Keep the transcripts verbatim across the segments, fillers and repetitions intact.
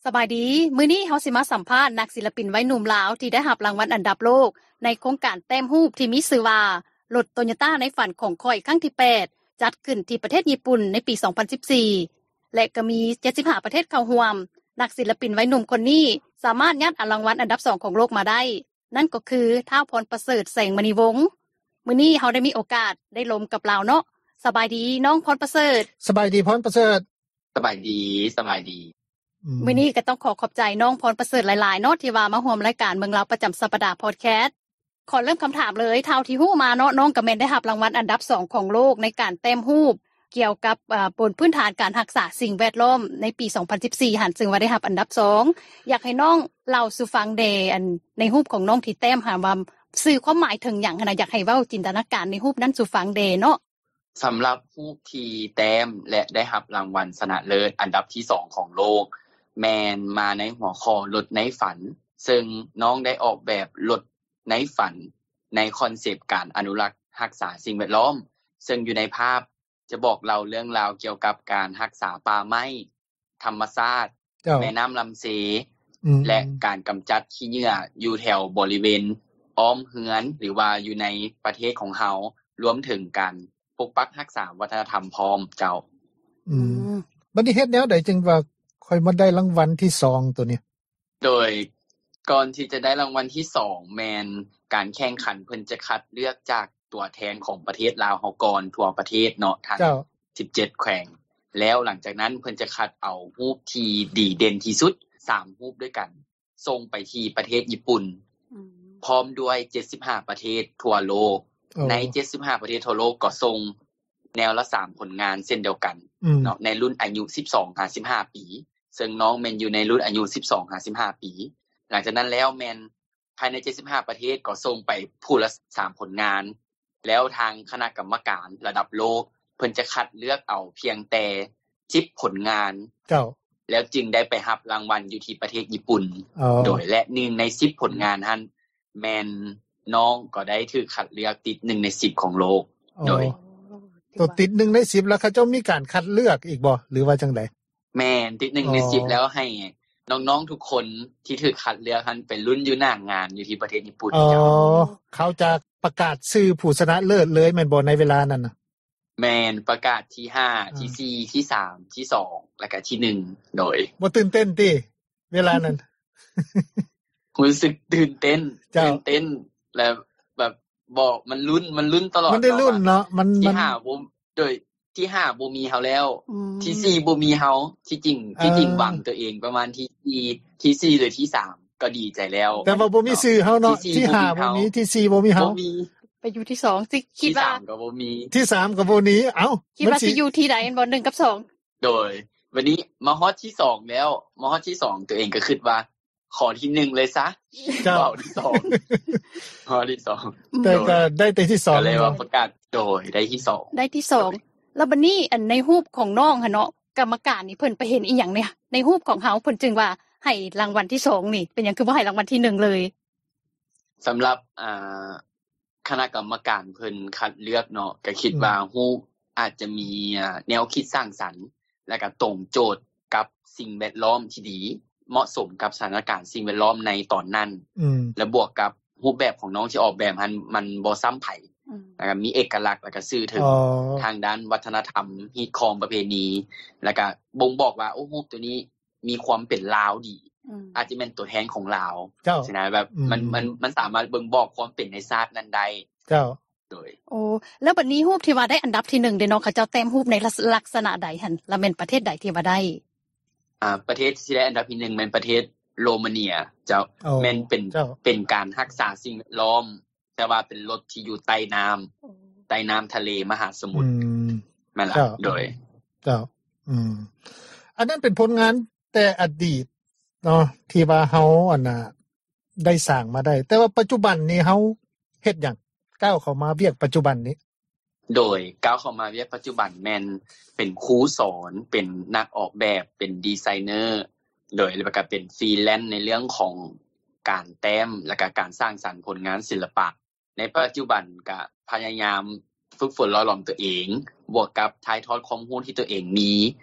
สบายดีมื้อนี้เฮาสิมาสัมภาษณ์นักศิลปินวัยหนุ่มลาวที่ได้รับรางวัลอันดับโลกในโครงการแต้มรูปที่มีชื่อว่ารถ Toyota ในฝันของข้อยครั้งที่แปดจัดขึ้นที่ประเทศญี่ปุ่นในปีสองพันสิบสี่และก็มีเจ็ดสิบห้าประเทศเข้าร่วมนักศิลปินวัยหนุ่มคนนี้สามารถยัดรางวัลอันดับสองของโลกมาได้นั่นก็คือท้าวพรประเสริฐแสงมณีวงศ์มื้อนี้เฮาได้มีโอกาสได้ลมกับลาวเนาะสบายดีน้องพรประเสริฐสบายดีพรประเสริฐสบายดีสบายดีมื้อนี้ก็ต้องขอขอบใจน้องพรประเสริฐหลายๆเนาะที่ว่ามาร่วมรายการเมืองลาวประจำสัปดาห์พอดแคสต์ขอเริ่มคำถามเลยเท่าที่ฮู้มาเนาะน้องก็แม่นได้รับรางวัลอันดับสองของโลกในการแต้มรูปเกี่ยวกับอ่าบนพื้นฐานการรักษาสิ่งแวดล้อมในปีสองพันสิบสี่หันซึ่งว่าได้รับอันดับสองอยากให้น้องเล่าสู่ฟังแดอันในรูปของน้องที่แต้มหาว่าสื่อความหมายถึงหยังหั่นน่ะอยากให้เว้าจินตนาการในรูปนั้นสู่ฟังแดเนาะสำหรับผู้ที่แต้มและได้รับรางวัลชนะเลิศอันดับที่สองของโลกแมนมาในหัวข้อรถในฝันซึ่งน้องได้ออกแบบรถในฝันในคอนเซปต์การอนุรักษ์รักษาสิ่งแวดล้อมซึ่งอยู่ในภาพจะบอกเราเรื่องราวเกี่ยวกับการรักษาป่าไม้ธรรมชาติแม่น้ำลำเสและการกำจัดขี้เหงื่ออยู่แถวบริเวณอ้อมเฮือนหรือว่าอยู่ในประเทศของเฮารวมถึงการปกปักรักษาวัฒนธรรมพร้อมเจ้าอืมบัดนี้เฮ็ดแนวใดจึงว่าค่อยมาได้รางวัลที่สองตัวนี้โดยก่อนที่จะได้รางวัลที่สองแมนการแข่งขันเพิ่นจะคัดเลือกจากตัวแทนของประเทศลาวเฮาก่อนทั่วประเทศเนาะทั้งสิบเจ็ดแขวงแล้วหลังจากนั้นเพิ่นจะคัดเอารูปที่ดีเด่นที่สุดสามรูปด้วยกันส่งไปที่ประเทศญี่ปุ่นพร้อมด้วยเจ็ดสิบห้าประเทศทั่วโลกในเจ็ดสิบห้าประเทศทั่วโลกก็ส่งแนวละสามผลงานเช่นเดียวกันเนาะในรุ่นอายุสิบสองถึงสิบห้าปีซึ่งน้องแม่นอยู่ในรุ่นอายุสิบสองถึงสิบห้าปีหลังจากนั้นแล้วแม่นภายในเจ็ดสิบห้าประเทศก็ส่งไปผู้ละสามผลงานแล้วทางคณะกรรมการระดับโลกเพิ่นจะคัดเลือกเอาเพียงแต่สิบผลงานเจ้าแล้วจึงได้ไปรับรางวัลอยู่ที่ประเทศญี่ปุ่นโดยและหนึ่งในสิบผลงานนั้นแม่นน้องก็ได้ถูกคัดเลือกติดหนึ่งในสิบของโลกโดยตัวติดหนึ่งในสิบแล้วเขาเจ้ามีการคัดเลือกอีกบ่หรือว่าจังได๋แม่นติดหนึ่งในสิบแล้วให้น้องๆทุกคนที่ถูกคัดเลือกนั้นไปลุ้นอยู่หน้างานอยู่ที่ประเทศญี่ปุ่นอ๋อเขาจะประกาศชื่อผู้ชนะเลิศเลยแม่นบ่ในเวลานั้นน่ะแม่นประกาศที่ห้าที่สี่ที่สามที่สองแล้วก็ที่หนึ่งโดยบ่ตื่นเต้นติเวลานั้นรู้สึกตื่นเต้นตื่นเต้นแล้วแบบบอกมันลุ้นมันลุ้นตลอดมันได้ลุ้นเนาะมันที่ห้าบ่โดยที่ห้าบ่มีเฮาแล้วที่สี่บ่มีเฮาที่จริงที่จริงหวังตัวเองประมาณที่สี่ที่สี่หรือที่สามก็ดีใจแล้วแต่ว่าบ่มีชื่อเฮาเนาะที่ห้าบ่มีที่สี่บ่มีเฮาบ่มีไปอยู่ที่สองสิคิดว่าที่สามก็บ่มีที่สามก็บ่มีเอ้าคิดว่าสิอยู่ที่ใดบ่หนึ่งกับสองโดยวันนี้มาฮอดที่สองแล้วมาฮอดที่สองตัวเองก็คิดว่าขอที่หนึ่งเลยซะเจ้าที่สองขอที่สองแต่ก็ได้แต่ที่สองก็เลยว่าประกาศโดยได้ที่สองได้ที่สองแล้วบัดนี้อันในรูปของน้องหั่นเนาะกรรมการนี่เพิ่นไปเห็นอีหยังเนี่ยในรูปของเฮาเพิ่นจึงว่าให้รางวัลที่สองนี่เป็นหยังคือบ่ให้รางวัลที่หนึ่งเลยสำหรับอ่าคณะกรรมการเพิ่นคัดเลือกเนาะก็คิดว่าฮู้อาจจะมีแนวคิดสร้างสรรค์และก็ตรงโจทย์กับสิ่งแวดล้อมที่ดีเหมาะสมกับสถานการณ์สิ่งแวดล้อมในตอนนั้นและบวกกับรูปแบบของน้องที่ออกแบบมันมันบ่ซ้ำไผแล้วก็มีเอกลักษณ์แล้วก็สื่อถึงทางด้านวัฒนธรรมฮีตคองประเพณีแล้วก็บ่งบอกว่าโอ้รูปตัวนี้มีความเป็นลาวดีอาจจะเป็นตัวแทนของลาวใช่มั้ยแบบมันมันมันสามารถบ่งบอกความเป็นในชาตินั้นได้เจ้าโดยโอ้แล้วบัดนี้รูปที่ว่าได้อันดับที่หนึ่งเด้เนาะเขาเจ้าแต้มรูปในลักษณะใดหั่นแล้วแม่นประเทศใดที่ว่าได้อ่าประเทศที่ได้อันดับที่หนึ่งแม่นประเทศโรมาเนียเจ้าแม่นเป็นเป็นการรักษาสิ่งแวดล้อมแต่ว่าเป็นรถที่อยู่ใต้น้ำใต้น้ำทะเลมหาสมุทรแม่นล่ะโดยเจ้าอืมอันนั้นเป็นผลงานแต่อดีตเนาะที่ว่าเฮาอันน่ะได้สร้างมาได้แต่ว่าปัจจุบันนี้เฮาเฮ็ดหยังก้าวเข้ามาเวียกปัจจุบันนี้โดยก้าวเข้ามาเวียกปัจจุบันแม่นเป็นครูสอนเป็นนักออกแบบเป็นดีไซเนอร์โดยแล้วก็เป็นฟรีแลนซ์ในเรื่องของการแต้มและก็การสร้างสรรค์ผลงานศิลปะในปัจจุบันก็พยายามฝึกฝนหล่อหลอมตัวเองบวกกับถ่ายทอดความรู้ที่ตัวเองมี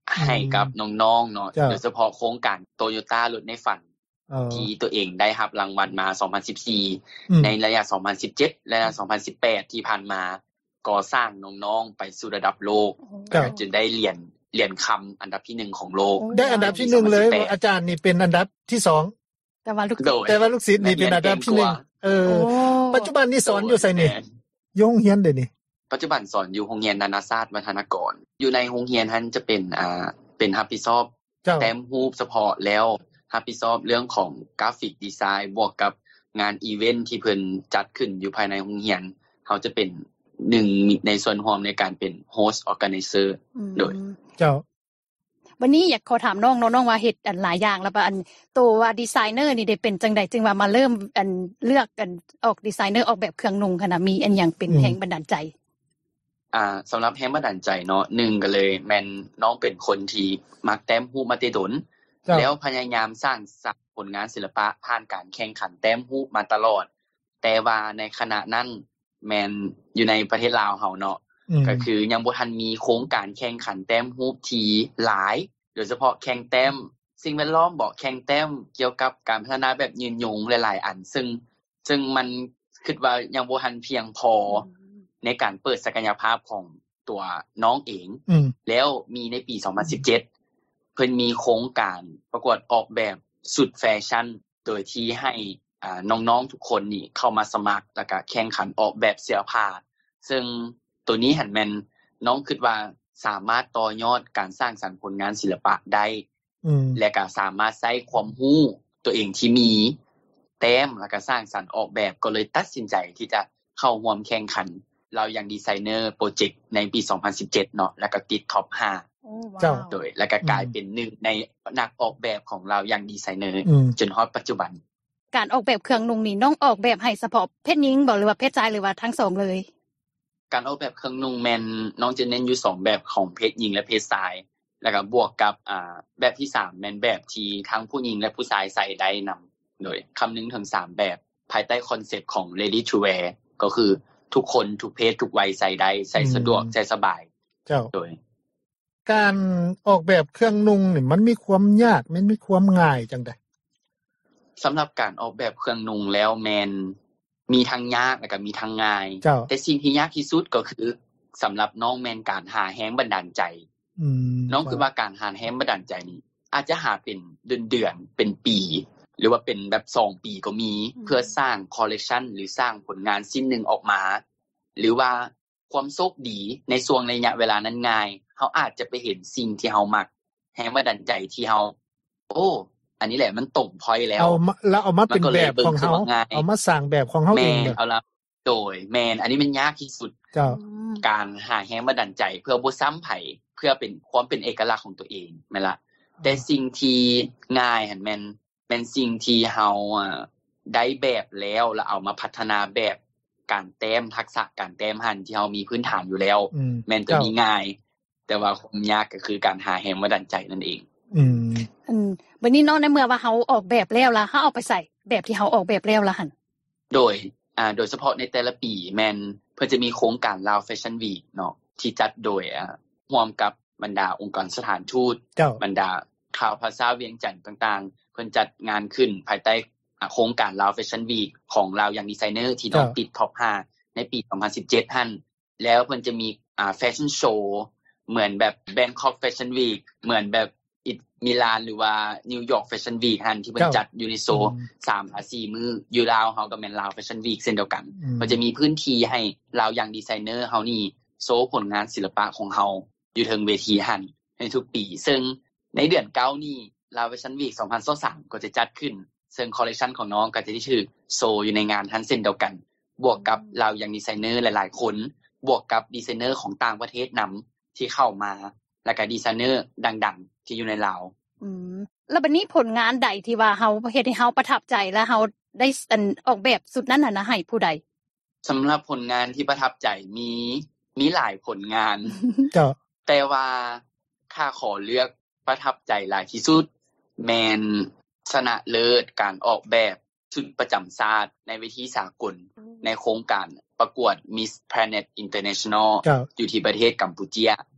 ให้กับน้องๆเนาะโดยเฉพาะโครงการ Toyota รถในฝันที่ตัวเองได้รับรางวัลมาสองพันสิบสี่ในระยะสองพันสิบเจ็ดและสองพันสิบแปดที่ผ่านมาก่อสร้างน้องๆไปสู่ระดับโลกจนได้เหรียญเหรียญคำอันดับที่หนึ่งของโลกได้อันดับที่หนึ่งเลยอาจารย์นี่เป็นอันดับที่สองแต่ว่าลูกศิษย์แต่ว่าลูกศิษย์นี่เป็นอันดับที่หนึ่งเออปัจจุบันนี่สอนอยู่ไสนี่โรงเรียนเด้นี่ปัจจุบันสอนอยู่โรงเรียนนานาชาติวัฒนากรอยู่ในโรงเรียนนั้นจะเป็นอ่าเป็นรับผิดชอบแต้มรูปเฉพาะแล้วรับผิดชอบเรื่องของกราฟิกดีไซน์บวกกับงานอีเวนท์ที่เพิ่นจัดขึ้นอยู่ภายในโรงเรียนเขาจะเป็นหนึ่งในส่วนรวมในการเป็น host organizer โดยเจ้าวันนี้อยากขอถามน้องน้องๆว่าเฮ็ดอันหลายอย่างแล้วป่ะอันตัวว่าดีไซเนอร์นี่ได้เป็นจังได๋จึงว่ามาเริ่มอันเลือกกันออกดีไซเนอร์ออกแบบเครื่องนุ่งคั่นน่ะมีอันหยังเป็นแรงบันดาลใจอ่าสำหรับแรงบันดาลใจเนาะหนึ่งก็เลยแม่นน้องเป็นคนที่มักแต้มรูปมาแต่ดนแล้วพยายามสร้างสรรค์ผลงานศิลปะผ่านการแข่งขันแต้มรูปมาตลอดแต่ว่าในขณะนั้นแม่นอยู่ในประเทศลาวเฮาเนาะก็คือยังบ่ทันมีโครงการแข่งขันแต้มรูปที่หลายโดยเฉพาะแข่งแต้มสิ่งแวดล้อมบอกแข่งแต้มเกี่ยวกับการพัฒนาแบบยืนยงหลายๆอันซึ่งซึ่งมันคิดว่ายังบ่ทันเพียงพอในการเปิดศักยภาพของตัวน้องเองแล้วมีในปีสองพันสิบเจ็ดเพิ่นมีโครงการประกวดออกแบบสุดแฟชั่นโดยที่ให้อ่าน้องๆทุกคนนี่เข้ามาสมัครแล้วก็แข่งขันออกแบบเสื้อผ้าซึ่งตัวนี้หันแม่นน้องคิดว่าสามารถต่อยอดการสร้างสรรค์ผลงานศิลปะได้และก็สามารถใช้ความรู้ตัวเองที่มีแต้มแล้วก็สร้างสรรค์ออกแบบก็เลยตัดสินใจที่จะเข้าร่วมแข่งขันเรายังดีไซเนอร์โปรเจกต์ในปีสองพันสิบเจ็ดเนาะแล้วก็ติดท็อปห้าเจ้าโดยแล้วก็กลายเป็นหนึ่งในนักออกแบบของเรายังดีไซเนอร์จนฮอดปัจจุบันการออกแบบเครื่องนุ่งนี่น้องออกแบบให้เฉพาะเพศหญิงบ่หรือว่าเพศชายหรือว่าทั้งสองเลยการออกแบบเครื่องนุ่งแม่นน้องจะเน้นอยู่สองแบบของเพศหญิงและเพศชายแล้วก็บวกกับอ่าแบบที่สามแม่นแบบที่ทั้งผู้หญิงและผู้ชายใส่ได้นำโดยคำนึงถึงสามแบบภายใต้คอนเซปต์ของ ready to wear ก็คือทุกคนทุกเพศทุกวัยใส่ได้ใส่สะดวกใส่สบายเจ้าโดยการออกแบบเครื่องนุ่งนี่มันมีความยากมันมีความง่ายจังได๋สำหรับการออกแบบเครื่องนุ่งแล้วแม่นมีทั้งยากและก็มีทั้งง่ายแต่สิ่งที่ยากที่สุดก็คือสำหรับน้องแม่นการหาแรงบันดาลใจอืมน้องคือว่าการหาแรงบันดาลใจนี้อาจจะหาเป็นเดือนๆเป็นปีหรือว่าเป็นแบบสองปีก็มีเพื่อสร้างคอลเลคชันหรือสร้างผลงานชิ้นนึงออกมาหรือว่าความโชคดีในช่วงระยะเวลานั้นง่ายเฮาอาจจะไปเห็นสิ่งที่เฮามักแรงบันดาลใจที่เฮาโอ้อันนี้แหละมันตรงพอยต์แล้วเอาแล้วเอามาเป็นแบบของเฮาเอามาสร้างแบบของเฮาเองเอาละโดยแม่นอันนี้มันยากที่สุดเจ้าการหาแรงบันดาลใจเพื่อบ่ซ้ำไผเพื่อเป็นความเป็นเอกลักษณ์ของตัวเองแม่นล่ะแต่สิ่งที่ง่ายหั่นแม่นเป็นสิ่งที่เฮาอ่ะได้แบบแล้วแล้วเอามาพัฒนาแบบการแต้มทักษะการแต้มหั่นที่เฮามีพื้นฐานอยู่แล้วแม่นตัวนี้ง่ายแต่ว่าความยากก็คือการหาแรงบันดาลใจนั่นเองอืมอืมบัดนี้เนาะในเมื่อว่าเฮาออกแบบแล้วล่ะเฮาเอาไปใส่แบบที่เฮาออกแบบแล้วล่ะหั่นโดยอ่าโดยเฉพาะในแต่ละปีแม่นเพิ่นจะมีโครงการ Lao Fashion Week เนาะที่จัดโดยอ่าร่วมกับบรรดาองค์กรสถานทูตบรรดาข่าวภาษาเวียงจันทน์ต่างๆเพิ่นจัดงานขึ้นภายใต้โครงการ Lao Fashion Week ของเราอย่างดีไซเนอร์ที่น้องติดท็อปห้าในปีสองพันสิบเจ็ดหั่นแล้วเพิ่นจะมีอ่าแฟชั่นโชว์เหมือนแบบ Bangkok Fashion Week เหมือนแบบมิลานหรือว่านิวยอร์กแฟชั่นวีคหั่นที่เพิ่นจัดอยู่ในโซสามถึงสี่มื้ออยู่ลาวเฮาก็แม่นลาวแฟชั่นวีคเช่นเดียวกันมันจะมีพื้นที่ให้ลาวอย่างดีไซเนอร์เฮานี่โชว์ผลงานศิลปะของเฮาอยู่ถึงเวทีหั่นในทุกปีซึ่งในเดือนเก้านี้ลาวแฟชั่นวีคสองพันยี่สิบสามก็จะจัดขึ้นซึ่งคอลเลคชันของน้องก็จะได้ชื่อโซอยู่ในงานหั่นเช่นเดียวกันบวกกับลาวอย่างดีไซเนอร์หลายๆคนบวกกับดีไซเนอร์ของต่างประเทศนำที่เข้ามาแล้วก็ดีไซเนอร์ดังๆที่อยู่ในลาวอืมแล้วบัดนี้ผลงานใดที่ว่าเฮาเฮ็ดให้เฮาประทับใจและเฮาได้อันออกแบบสุดนั้นน่ะนะให้ผู้ใดสำหรับผลงานที่ประทับใจมีมีหลายผลงานจ้ะแต่ว่าข้าขอเลือกประทับใจหลายที่สุดแม่นชนะเลิศการออกแบบชุดประจำชาติในเวทีสากลในโครงการประกวด Miss Planet International อยู่ที่ประเทศกัมพูชา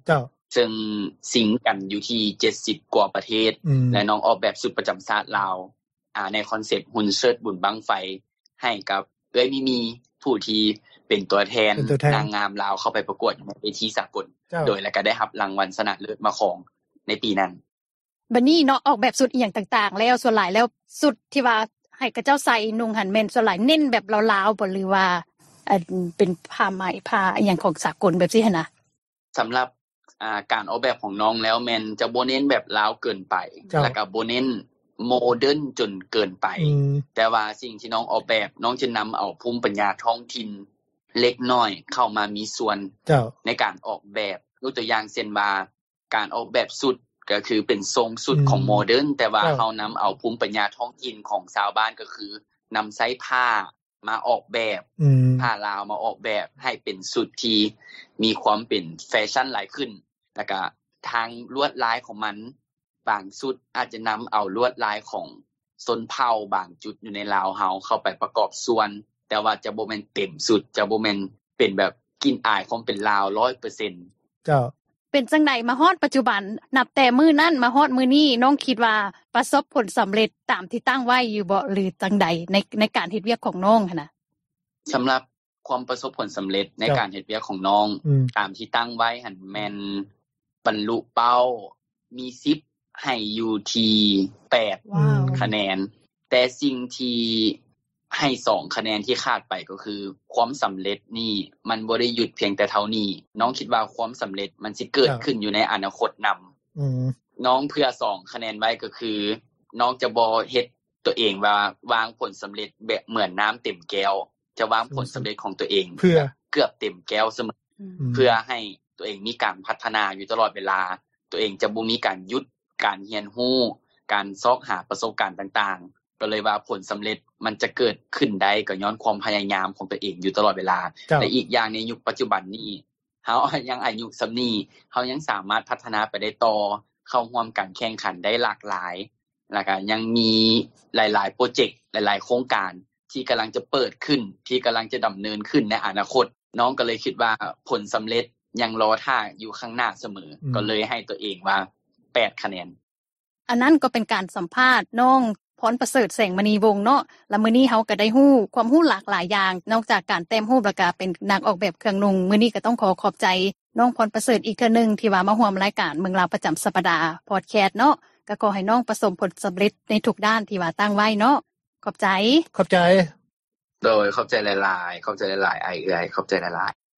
ซึ่งสิงกันอยู่ที่เจ็ดสิบกว่าประเทศและน้องออกแบบสุดประจําชาติลาวอ่าในคอนเซปต์หุ่นเชิดบุญบั้งไฟให้กับเอ้ยมีมีผู้ที่เป็นตัวแทนนางงามลาวเข้าไปประกวดในเวทีสากลโดยแล้วก็ได้รับรางวัลชนะเลิศมาของในปีนั้นบัดนี้เนาะออกแบบสุดอีหยังต่างๆแล้วส่วนหลายแล้วสุดที่ว่าให้กระเจ้าใส่นุ่งหันแม่นส่วนหลายเน้นแบบลาวๆบ่หรือว่าอันเป็นผ้าไหมผ้าอีหยังของสากลแบบซี่หั่นน่ะสําหรับอ่าการออกแบบของน้องแล้วแม่นจะบ่เน้นแบบลาวเกินไปแล้วก็บ่เน้นโมเดิร์นจนเกินไปแต่ว่าสิ่งที่น้องออกแบบน้องจะนําเอาภูมิปัญญาท้องถิ่นเล็กน้อยเข้ามามีส่วนในการออกแบบยกตัวอย่างเช่นว่าการออกแบบสุดก็คือเป็นทรงสุดของโมเดิร์นแต่ว่าเฮานําเอาภูมิปัญญาท้องถิ่นของชาวบ้านก็คือนําใช้ผ้ามาออกแบบผ้าลาวมาออกแบบให้เป็นสุดที่มีความเป็นแฟชั่นหลายขึ้นแล้วก็ทางลวดลายของมันบางสุดอาจจะนําเอาลวดลายของชนเผ่าบางจุดอยู่ในลาวเฮาเข้าไปประกอบส่วนแต่ว่าจะบ่แม่นเต็มสุดจะบ่แม่นเป็นแบบกลิ่นอายของเป็นลาว ร้อยเปอร์เซ็นต์เจ้าเป็นจังได๋มาฮอดปัจจุบันนับแต่มื้อนั้นมาฮอดมื้อนี้น้องคิดว่าประสบผลสําเร็จตามที่ตั้งไว้อยู่บ่หรือจังใดในในการเฮ็ดเวียกของน้องหั่นน่ะสําหรับความประสบผลสําเร็จในการเฮ็ดเวียกของน้องตามที่ตั้งไว้หั่นแม่นบรรลุเป้ามีสิบให้อยู่ที่แปด wow. คะแนนแต่สิ่งที่ให้สองคะแนนที่ขาดไปก็คือความสําเร็จนี่มันบ่ได้หยุดเพียงแต่เท่านี้น้องคิดว่าความสําเร็จมันสิเกิดขึ้นอยู่ในอนาคตนําอือน้องเพื่อสองคะแนนไว้ก็คือน้องจะบ่เฮ็ดตัวเองว่าวางผลสําเร็จแบบเหมือนน้ำเต็มแก้วจะวางผลสําเร็จของตัวเองเพื่อเกือบเต็มแก้วเสมอเพื่อให้ตัวเองมีการพัฒนาอยู่ตลอดเวลาตัวเองจะบ่มีการหยุดการเรียนรู้การซอกหาประสบการณ์ต่างๆก็เลยว่าผลสําเร็จมันจะเกิดขึ้นได้ก็ย้อนความพยายามของตัวเองอยู่ตลอดเวลาและอีกอย่างในยุคปัจจุบันนี้เฮายังอายุส่ำนี้เฮายังสามารถพัฒนาไปได้ต่อเข้าร่วมการแข่งขันได้หลากหลายแล้วก็ยังมีหลายๆโปรเจกต์หลายๆโครงการที่กําลังจะเปิดขึ้นที่กําลังจะดําเนินขึ้นในอนาคตน้องก็เลยคิดว่าผลสําเร็จยังรอท่าอยู่ข้างหน้าเสมอก็เลยให้ตัวเองว่าแปดคะแนนอันนั้นก็เป็นการสัมภาษณ์น้องพรประเสริฐแสงมณีวงศ์เนาะแล้วมื้อนี้เฮาก็ได้ฮู้ความรู้หลากหลายอย่างนอกจากการแต้มรูปแล้วก็เป็นนักออกแบบเครื่องนุ่งมื้อนี้ก็ต้องขอขอบใจน้องพรประเสริฐอีกเทื่อนึงที่ว่ามาร่วมรายการเมืองลาวประจําสัปดาห์พอดแคสต์เนาะก็ขอให้น้องประสบผลสําเร็จในทุกด้านที่ว่าตั้งไว้เนาะขอบใจขอบใจโดยขอบใจหลายๆขอบใจหลายๆอ้ายเอื้อยขอบใจหลายๆ